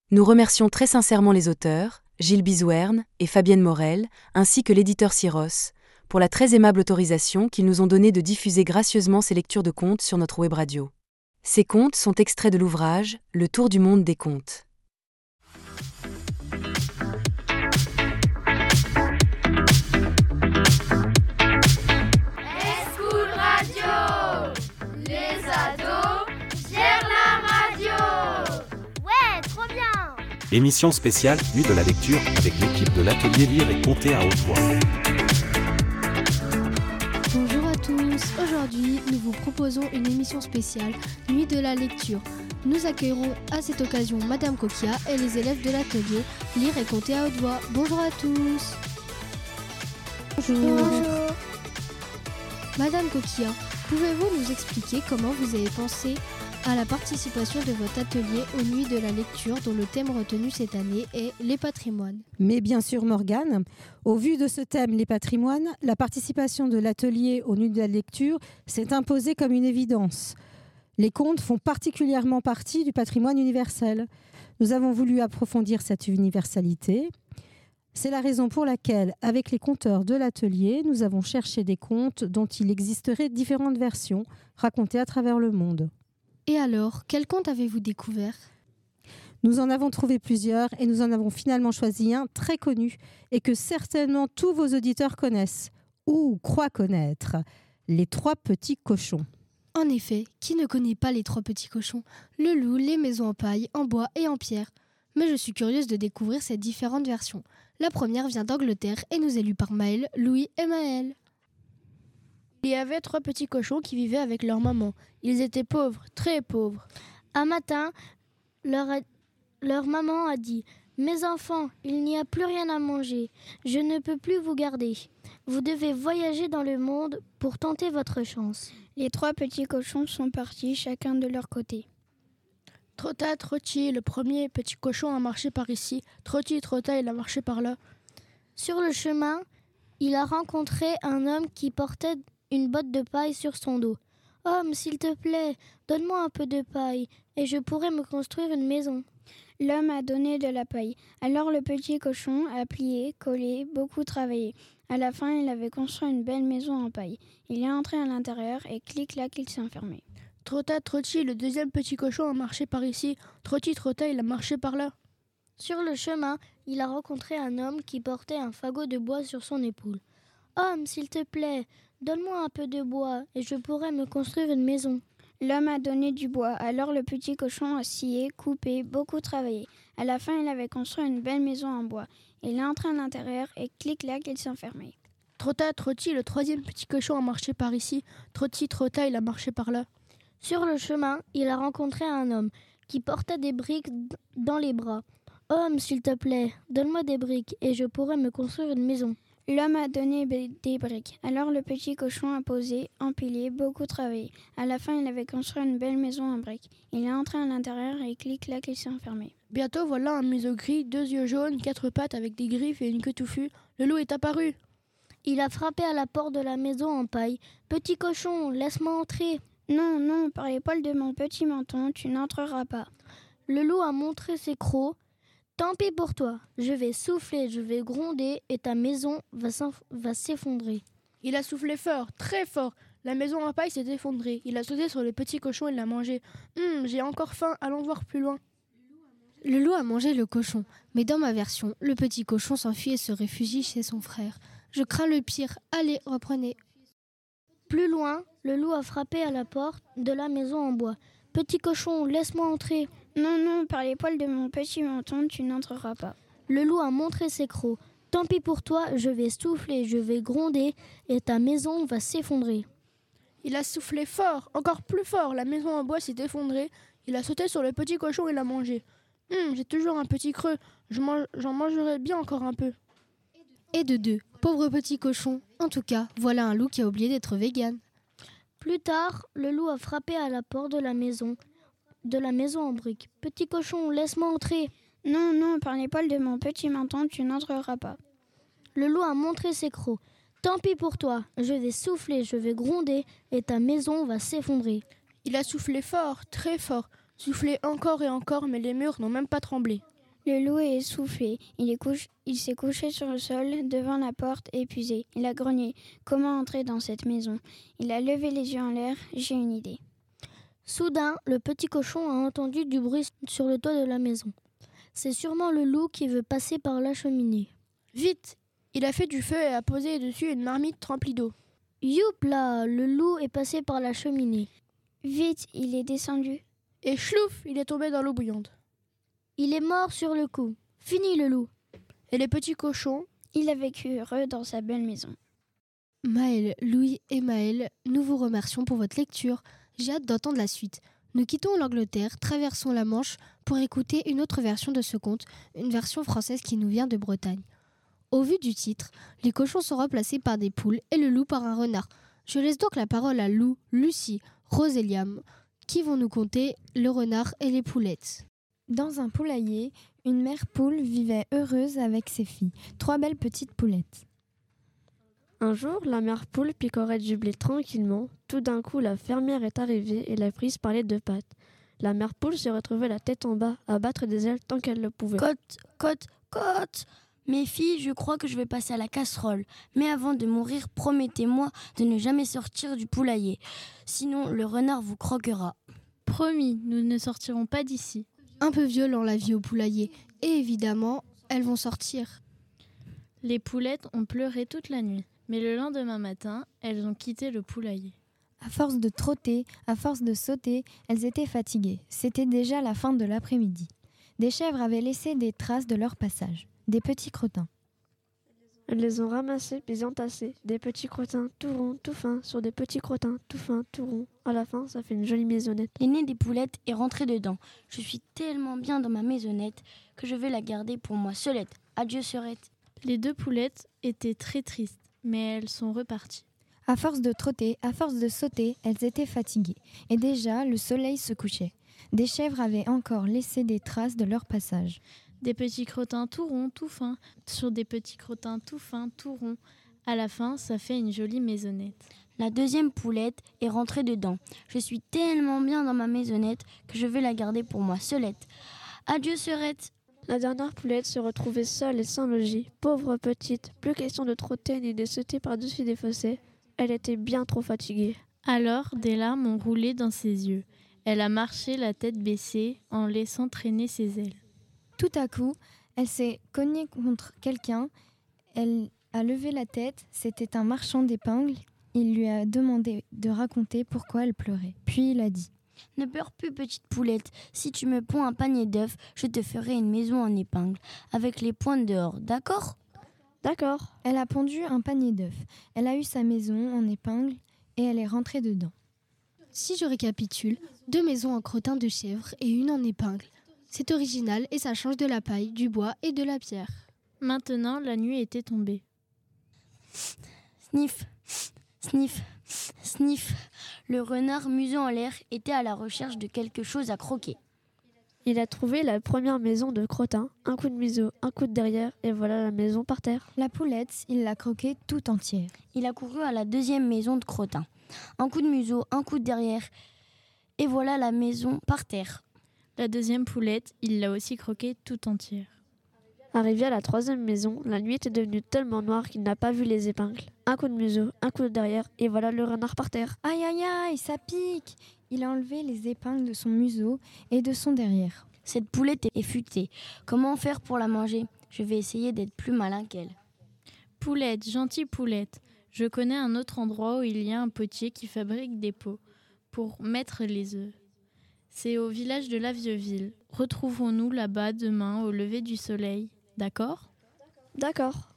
Nous remercions très sincèrement les auteurs, Gilles Bizouerne et Fabienne Morel, ainsi que l'éditeur Syros, pour la très aimable autorisation qu'ils nous ont donnée de diffuser gracieusement ces lectures de contes sur notre web radio. Ces contes sont extraits de l'ouvrage Le Tour du monde des contes. Escool Radio, les ados gèrent la radio. Ouais, trop bien. Émission spéciale Nuit de la lecture avec l'équipe de l'atelier Lire et Compter à haute voix. Bonjour à tous, aujourd'hui nous vous proposons une émission spéciale Nuit de la lecture. Nous accueillerons à cette occasion Madame Coquia et les élèves de l'atelier Lire et Compter à haute voix. Bonjour à tous. Bonjour. Madame Coquia, pouvez-vous nous expliquer comment vous avez pensé à la participation de votre atelier aux Nuits de la lecture dont le thème retenu cette année est les patrimoines? Mais bien sûr Morgane, au vu de ce thème, les patrimoines, la participation de l'atelier aux Nuits de la lecture s'est imposée comme une évidence. Les contes font particulièrement partie du patrimoine universel. Nous avons voulu approfondir cette universalité. C'est la raison pour laquelle, avec les conteurs de l'atelier, nous avons cherché des contes dont il existerait différentes versions racontées à travers le monde. Et alors, quel conte avez-vous découvert? Nous en avons trouvé plusieurs et nous en avons finalement choisi un très connu et que certainement tous vos auditeurs connaissent ou croient connaître, Les Trois Petits Cochons. En effet, qui ne connaît pas les trois petits cochons? Le loup, les maisons en paille, en bois et en pierre. Mais je suis curieuse de découvrir ces différentes versions. La première vient d'Angleterre et nous est lue par Maël, Louis et Maël. Il y avait trois petits cochons qui vivaient avec leur maman. Ils étaient pauvres, très pauvres. Un matin, leur maman a dit « Mes enfants, il n'y a plus rien à manger. Je ne peux plus vous garder. Vous devez voyager dans le monde pour tenter votre chance. » Les trois petits cochons sont partis, chacun de leur côté. Trotta, trotti, le premier petit cochon a marché par ici. Trotti, trotta, il a marché par là. Sur le chemin, il a rencontré un homme qui portait une botte de paille sur son dos. « Homme, s'il te plaît, donne-moi un peu de paille et je pourrai me construire une maison. » L'homme a donné de la paille. Alors le petit cochon a plié, collé, beaucoup travaillé. À la fin, il avait construit une belle maison en paille. Il est entré à l'intérieur et clic-clac, il s'est enfermé. Trotta, trotti, le deuxième petit cochon a marché par ici. Trotti, trotta, il a marché par là. Sur le chemin, il a rencontré un homme qui portait un fagot de bois sur son épaule. « Homme, s'il te plaît, donne-moi un peu de bois et je pourrai me construire une maison. » L'homme a donné du bois. Alors le petit cochon a scié, coupé, beaucoup travaillé. À la fin, il avait construit une belle maison en bois. Il est entré à l'intérieur et clic-clac, il s'est enfermé. Trotta, trotti, le troisième petit cochon a marché par ici. Trotti, trotta, il a marché par là. Sur le chemin, il a rencontré un homme qui portait des briques dans les bras. « Homme, s'il te plaît, donne-moi des briques et je pourrai me construire une maison. » L'homme a donné des briques. Alors le petit cochon a posé, empilé, beaucoup travaillé. À la fin, il avait construit une belle maison en briques. Il est entré à l'intérieur et clic-clac, il s'est enfermé. Bientôt, voilà un museau gris, 2 yeux jaunes, 4 pattes avec des griffes et une queue touffue. Le loup est apparu. Il a frappé à la porte de la maison en paille. « Petit cochon, laisse-moi entrer. » « Non, non, par les poils de mon petit menton, tu n'entreras pas. » Le loup a montré ses crocs. « Tant pis pour toi, je vais souffler, je vais gronder et ta maison va s'effondrer. » Il a soufflé fort, très fort. La maison en paille s'est effondrée. Il a sauté sur le petit cochon et l'a mangé. J'ai encore faim, allons voir plus loin. Le loup a mangé le cochon, mais dans ma version, le petit cochon s'enfuit et se réfugie chez son frère. Je crains le pire. Allez, reprenez. Plus loin, le loup a frappé à la porte de la maison en bois. « Petit cochon, laisse-moi entrer. » Non, non, par les poils de mon petit menton, tu n'entreras pas. Le loup a montré ses crocs. « Tant pis pour toi, je vais souffler, je vais gronder et ta maison va s'effondrer. » Il a soufflé fort, encore plus fort. La maison en bois s'est effondrée. Il a sauté sur le petit cochon et l'a mangé. J'ai toujours un petit creux. J'en mangerai bien encore un peu. Et de deux, pauvre petit cochon. En tout cas, voilà un loup qui a oublié d'être végane. Plus tard, le loup a frappé à la porte de la maison en briques. « Petit cochon, laisse-moi entrer. » Non, non, par les poils de mon petit menton, tu n'entreras pas. Le loup a montré ses crocs. « Tant pis pour toi, je vais souffler, je vais gronder et ta maison va s'effondrer. » Il a soufflé fort, très fort. Soufflé encore et encore, mais les murs n'ont même pas tremblé. Le loup est essoufflé. Il s'est couché sur le sol, devant la porte, épuisé. Il a grogné. Comment entrer dans cette maison? Il a levé les yeux en l'air. J'ai une idée. Soudain, le petit cochon a entendu du bruit sur le toit de la maison. C'est sûrement le loup qui veut passer par la cheminée. Vite! Il a fait du feu et a posé dessus une marmite remplie d'eau. Youpla! Le loup est passé par la cheminée. Vite, il est descendu. Et chlouf, il est tombé dans l'eau bouillante. Il est mort sur le coup. Fini le loup. Et les petits cochons? Il a vécu heureux dans sa belle maison. Maël, Louis et Maël, nous vous remercions pour votre lecture. J'ai hâte d'entendre la suite. Nous quittons l'Angleterre, traversons la Manche pour écouter une autre version de ce conte, une version française qui nous vient de Bretagne. Au vu du titre, les cochons sont remplacés par des poules et le loup par un renard. Je laisse donc la parole à Lou, Lucie, Rose et Liam, qui vont nous conter le renard et les poulettes. Dans un poulailler, une mère poule vivait heureuse avec ses filles, 3 belles petites poulettes. Un jour, la mère poule picorait du blé tranquillement. Tout d'un coup, la fermière est arrivée et l'a prise par les 2 pattes. La mère poule se retrouvait la tête en bas, à battre des ailes tant qu'elle le pouvait. Cote, cote, cote! Mes filles, je crois que je vais passer à la casserole. Mais avant de mourir, promettez-moi de ne jamais sortir du poulailler. Sinon, le renard vous croquera. Promis, nous ne sortirons pas d'ici. Un peu violent la vie au poulailler. Et évidemment, elles vont sortir. Les poulettes ont pleuré toute la nuit. Mais le lendemain matin, elles ont quitté le poulailler. À force de trotter, à force de sauter, elles étaient fatiguées. C'était déjà la fin de l'après-midi. Des chèvres avaient laissé des traces de leur passage. Des petits crottins. Elles les ont ramassés puis entassés. Des petits crottins tout ronds, tout fins, sur des petits crottins tout fins, tout ronds. À la fin, ça fait une jolie maisonnette. L'aînée des poulettes est rentrée dedans. Je suis tellement bien dans ma maisonnette que je vais la garder pour moi seulette. Adieu, sœurette. Les 2 poulettes étaient très tristes, mais elles sont reparties. À force de trotter, à force de sauter, elles étaient fatiguées. Et déjà, le soleil se couchait. Des chèvres avaient encore laissé des traces de leur passage. Des petits crottins tout ronds, tout fins, sur des petits crottins tout fins, tout ronds. À la fin, ça fait une jolie maisonnette. La 2e poulette est rentrée dedans. Je suis tellement bien dans ma maisonnette que je vais la garder pour moi seulette. Adieu, sœurette. La dernière poulette se retrouvait seule et sans logis. Pauvre petite, plus question de trotter ni de sauter par-dessus des fossés. Elle était bien trop fatiguée. Alors, des larmes ont roulé dans ses yeux. Elle a marché la tête baissée en laissant traîner ses ailes. Tout à coup, elle s'est cognée contre quelqu'un. Elle a levé la tête. C'était un marchand d'épingles. Il lui a demandé de raconter pourquoi elle pleurait. Puis il a dit: Ne pleure plus, petite poulette. Si tu me ponds un panier d'œufs, je te ferai une maison en épingle, avec les pointes dehors, d'accord? D'accord. Elle a pondu un panier d'œufs. Elle a eu sa maison en épingle et elle est rentrée dedans. Si je récapitule, 2 maisons en crottin de chèvre et une en épingle. C'est original et ça change de la paille, du bois et de la pierre. Maintenant, la nuit était tombée. Sniff, sniff, sniff. Le renard museau en l'air était à la recherche de quelque chose à croquer. Il a trouvé la première maison de crottin, un coup de museau, un coup de derrière, et voilà la maison par terre. La poulette, il l'a croquée tout entière. Il a couru à la 2e maison de crottin. Un coup de museau, un coup de derrière, et voilà la maison par terre. La 2e poulette, il l'a aussi croquée tout entière. Arrivé à la 3e maison, la nuit était devenue tellement noire qu'il n'a pas vu les épingles. Un coup de museau, un coup de derrière, et voilà le renard par terre. Aïe aïe aïe, ça pique! Il a enlevé les épingles de son museau et de son derrière. Cette poulette est futée. Comment faire pour la manger? Je vais essayer d'être plus malin qu'elle. Poulette, gentille poulette, je connais un autre endroit où il y a un potier qui fabrique des pots pour mettre les œufs. C'est au village de la Vieux-Ville. Retrouvons-nous là-bas demain au lever du soleil. D'accord? D'accord.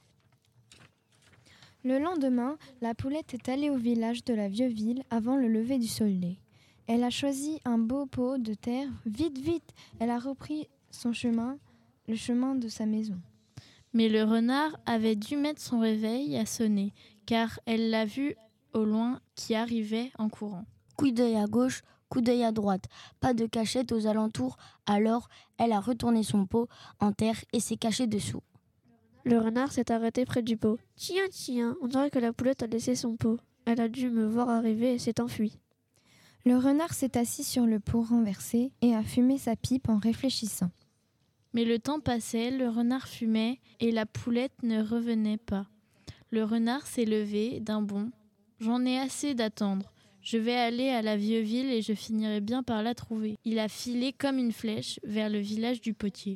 Le lendemain, la poulette est allée au village de la Vieux-Ville avant le lever du soleil. Elle a choisi un beau pot de terre. Vite, vite! Elle a repris son chemin, le chemin de sa maison. Mais le renard avait dû mettre son réveil à sonner, car elle l'a vu au loin qui arrivait en courant. Coup d'œil à gauche, coup d'œil à droite. Pas de cachette aux alentours, alors elle a retourné son pot en terre et s'est cachée dessous. Le renard s'est arrêté près du pot. Tiens, tiens, on dirait que la poulette a laissé son pot. Elle a dû me voir arriver et s'est enfuie. Le renard s'est assis sur le pot renversé et a fumé sa pipe en réfléchissant. Mais le temps passait, le renard fumait et la poulette ne revenait pas. Le renard s'est levé d'un bond. « J'en ai assez d'attendre. Je vais aller à la vieux ville et je finirai bien par la trouver. » Il a filé comme une flèche vers le village du potier.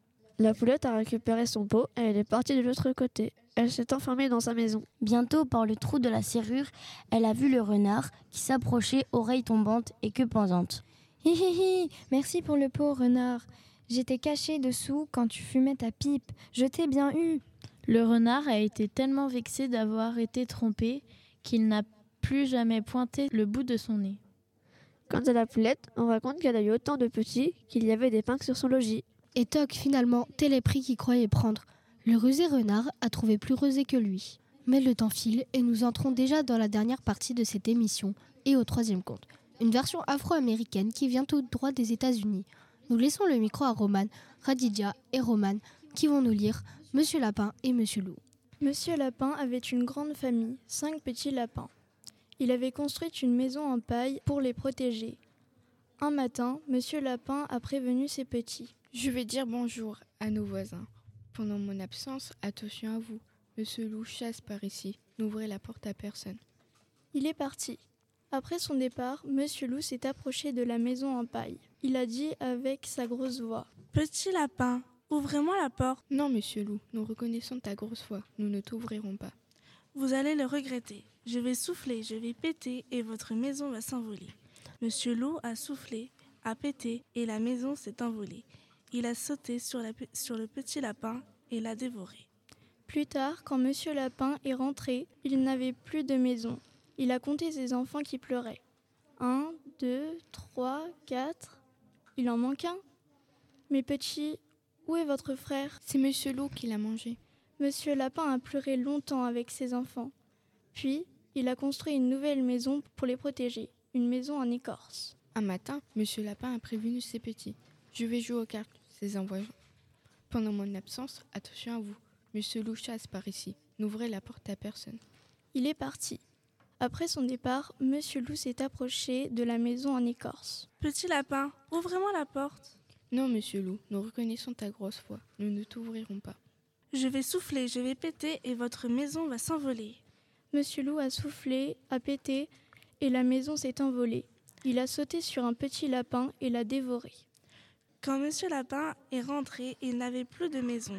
La poulette a récupéré son pot et elle est partie de l'autre côté. Elle s'est enfermée dans sa maison. Bientôt, par le trou de la serrure, elle a vu le renard qui s'approchait, oreilles tombantes et queue pendante. « Hi hi hi, merci pour le pot, renard. J'étais caché dessous quand tu fumais ta pipe. Je t'ai bien eu. » Le renard a été tellement vexé d'avoir été trompé qu'il n'a plus jamais pointé le bout de son nez. Quant à la poulette, on raconte qu'elle a eu autant de petits qu'il y avait des pinces sur son logis. Et toc, finalement, tel est pris qu'il croyait prendre. Le rusé renard a trouvé plus rusé que lui. Mais le temps file et nous entrons déjà dans la dernière partie de cette émission et au troisième conte. Une version afro-américaine qui vient tout droit des États-Unis. Nous laissons le micro à Romane, Khadija et Romane qui vont nous lire Monsieur Lapin et Monsieur Loup. Monsieur Lapin avait une grande famille, 5 petits lapins. Il avait construit une maison en paille pour les protéger. Un matin, Monsieur Lapin a prévenu ses petits. Je vais dire bonjour à nos voisins. Pendant mon absence, attention à vous. Monsieur Loup chasse par ici. N'ouvrez la porte à personne. Il est parti. Après son départ, Monsieur Loup s'est approché de la maison en paille. Il a dit avec sa grosse voix. Petit lapin, ouvrez-moi la porte. Non, Monsieur Loup, nous reconnaissons ta grosse voix. Nous ne t'ouvrirons pas. Vous allez le regretter. Je vais souffler, je vais péter et votre maison va s'envoler. Monsieur Loup a soufflé, a pété et la maison s'est envolée. Il a sauté sur le petit lapin et l'a dévoré. Plus tard, quand Monsieur Lapin est rentré, il n'avait plus de maison. Il a compté ses enfants qui pleuraient. 1, 2, 3, 4. Il en manque un. Mes petits, où est votre frère ? C'est Monsieur Loup qui l'a mangé. Monsieur Lapin a pleuré longtemps avec ses enfants. Puis, il a construit une nouvelle maison pour les protéger, une maison en écorce. Un matin, Monsieur Lapin a prévenu ses petits. Je vais jouer aux cartes, ses envoyants. Pendant mon absence, attention à vous. Monsieur Loup chasse par ici. N'ouvrez la porte à personne. Il est parti. Après son départ, Monsieur Loup s'est approché de la maison en écorce. Petit lapin, ouvrez-moi la porte. Non, Monsieur Loup, nous reconnaissons ta grosse voix. Nous ne t'ouvrirons pas. Je vais souffler, je vais péter et votre maison va s'envoler. Monsieur Loup a soufflé, a pété et la maison s'est envolée. Il a sauté sur un petit lapin et l'a dévoré. Quand Monsieur Lapin est rentré, il n'avait plus de maison.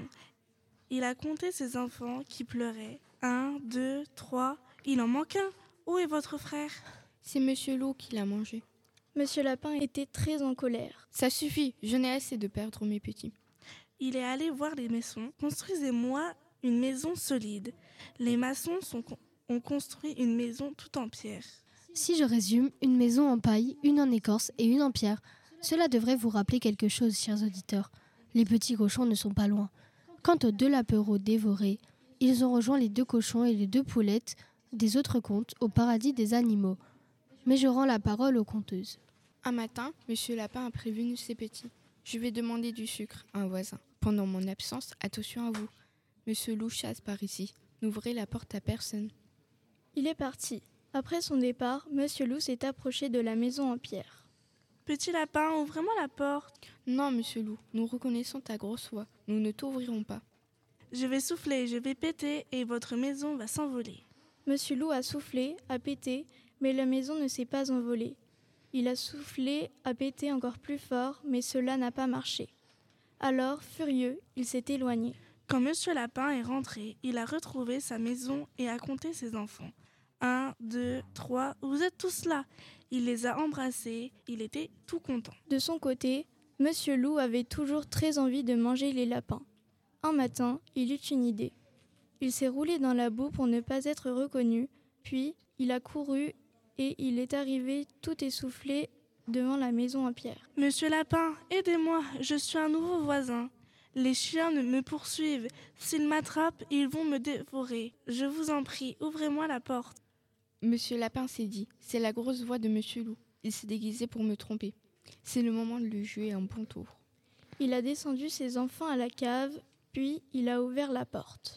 Il a compté ses enfants qui pleuraient. 1, 2, 3, il en manque un. Où est votre frère ? C'est Monsieur Loup qui l'a mangé. Monsieur Lapin était très en colère. Ça suffit, je n'ai assez de perdre mes petits. Il est allé voir les maçons. Construisez-moi une maison solide. Les maçons ont construit une maison tout en pierre. Si je résume, une maison en paille, une en écorce et une en pierre. Cela devrait vous rappeler quelque chose, chers auditeurs. Les petits cochons ne sont pas loin. Quant aux 2 lapereaux dévorés, ils ont rejoint les 2 cochons et les 2 poulettes des autres contes au paradis des animaux. Mais je rends la parole aux conteuses. Un matin, Monsieur Lapin a prévenu ses petits. Je vais demander du sucre à un voisin. Pendant mon absence, attention à vous. Monsieur Loup chasse par ici. N'ouvrez la porte à personne. Il est parti. Après son départ, Monsieur Loup s'est approché de la maison en pierre. Petit lapin, ouvrez-moi la porte. Non, Monsieur Loup, nous reconnaissons ta grosse voix. Nous ne t'ouvrirons pas. Je vais souffler, je vais péter et votre maison va s'envoler. Monsieur Loup a soufflé, a pété, mais la maison ne s'est pas envolée. Il a soufflé, a pété encore plus fort, mais cela n'a pas marché. Alors, furieux, il s'est éloigné. Quand Monsieur Lapin est rentré, il a retrouvé sa maison et a compté ses enfants. 1, 2, 3, vous êtes tous là. Il les a embrassés, il était tout content. De son côté, Monsieur Loup avait toujours très envie de manger les lapins. Un matin, il eut une idée. Il s'est roulé dans la boue pour ne pas être reconnu, puis il a couru et il est arrivé tout essoufflé devant la maison en pierre. Monsieur Lapin, aidez-moi, je suis un nouveau voisin. Les chiens me poursuivent. S'ils m'attrapent, ils vont me dévorer. Je vous en prie, ouvrez-moi la porte. Monsieur Lapin s'est dit, c'est la grosse voix de Monsieur Loup. Il s'est déguisé pour me tromper. C'est le moment de lui jouer un bon tour. Il a descendu ses enfants à la cave, puis il a ouvert la porte.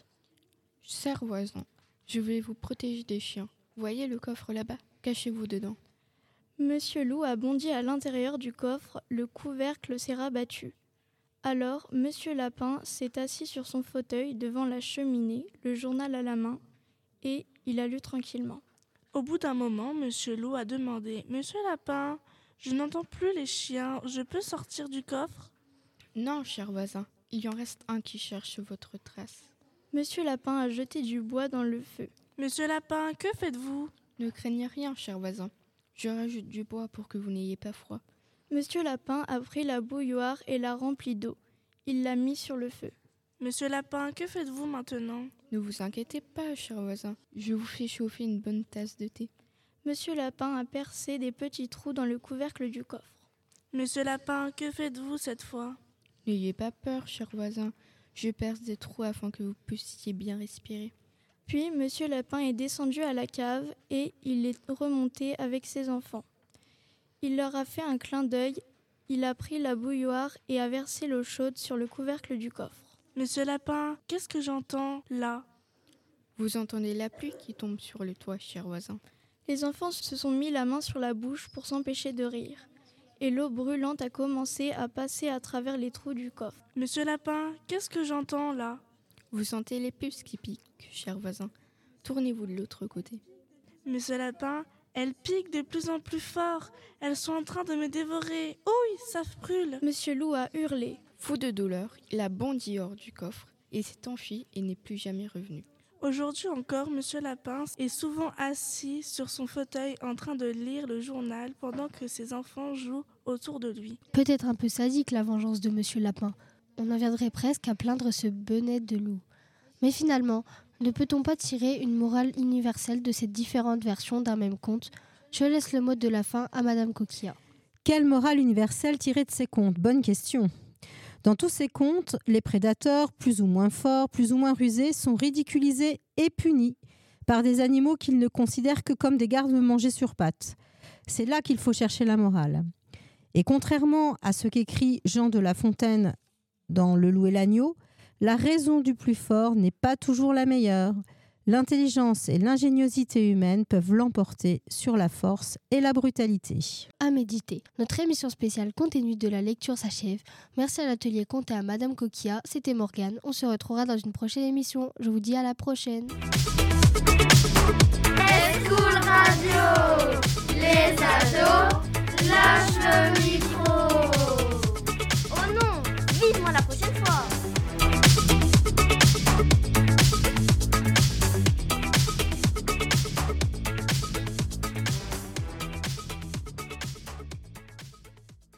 Cher voisin, je vais vous protéger des chiens. Voyez le coffre là-bas, cachez-vous dedans. Monsieur Loup a bondi à l'intérieur du coffre, le couvercle s'est rabattu. Alors, Monsieur Lapin s'est assis sur son fauteuil devant la cheminée, le journal à la main, et il a lu tranquillement. Au bout d'un moment, Monsieur Loup a demandé « Monsieur Lapin, je n'entends plus les chiens, je peux sortir du coffre ?» Non, cher voisin, il y en reste un qui cherche votre trace. Monsieur Lapin a jeté du bois dans le feu. Monsieur Lapin, que faites-vous ? Ne craignez rien, cher voisin. Je rajoute du bois pour que vous n'ayez pas froid. Monsieur Lapin a pris la bouilloire et l'a remplie d'eau. Il l'a mis sur le feu. Monsieur Lapin, que faites-vous maintenant ? Ne vous inquiétez pas, cher voisin. Je vous fais chauffer une bonne tasse de thé. Monsieur Lapin a percé des petits trous dans le couvercle du coffre. Monsieur Lapin, que faites-vous cette fois ? N'ayez pas peur, cher voisin. Je perce des trous afin que vous puissiez bien respirer. Puis, Monsieur Lapin est descendu à la cave et il est remonté avec ses enfants. Il leur a fait un clin d'œil, il a pris la bouilloire et a versé l'eau chaude sur le couvercle du coffre. Monsieur Lapin, qu'est-ce que j'entends là ? Vous entendez la pluie qui tombe sur le toit, cher voisin. Les enfants se sont mis la main sur la bouche pour s'empêcher de rire. Et l'eau brûlante a commencé à passer à travers les trous du coffre. Monsieur Lapin, qu'est-ce que j'entends là ? Vous sentez les puces qui piquent, cher voisin. Tournez-vous de l'autre côté. Monsieur Lapin, elles piquent de plus en plus fort. Elles sont en train de me dévorer. Ouh, ça brûle. Monsieur Loup a hurlé. Fou de douleur, il a bondi hors du coffre et s'est enfui et n'est plus jamais revenu. Aujourd'hui encore, Monsieur Lapin est souvent assis sur son fauteuil en train de lire le journal pendant que ses enfants jouent autour de lui. Peut-être un peu sadique la vengeance de Monsieur Lapin. On en viendrait presque à plaindre ce bonnet de loup. Mais finalement, ne peut-on pas tirer une morale universelle de ces différentes versions d'un même conte ? Je laisse le mot de la fin à Madame Coquia. Quelle morale universelle tirer de ces contes ? Bonne question. Dans tous ces contes, les prédateurs, plus ou moins forts, plus ou moins rusés, sont ridiculisés et punis par des animaux qu'ils ne considèrent que comme des gardes-manger sur pattes. C'est là qu'il faut chercher la morale. Et contrairement à ce qu'écrit Jean de La Fontaine dans Le Loup et l'Agneau, la raison du plus fort n'est pas toujours la meilleure. L'intelligence et l'ingéniosité humaine peuvent l'emporter sur la force et la brutalité. À méditer. Notre émission spéciale Conte-et-Nuit de la lecture s'achève. Merci à l'atelier Conte et à Madame Coquia. C'était Morgane. On se retrouvera dans une prochaine émission. Je vous dis à la prochaine. School Radio, les ados, lâche le micro.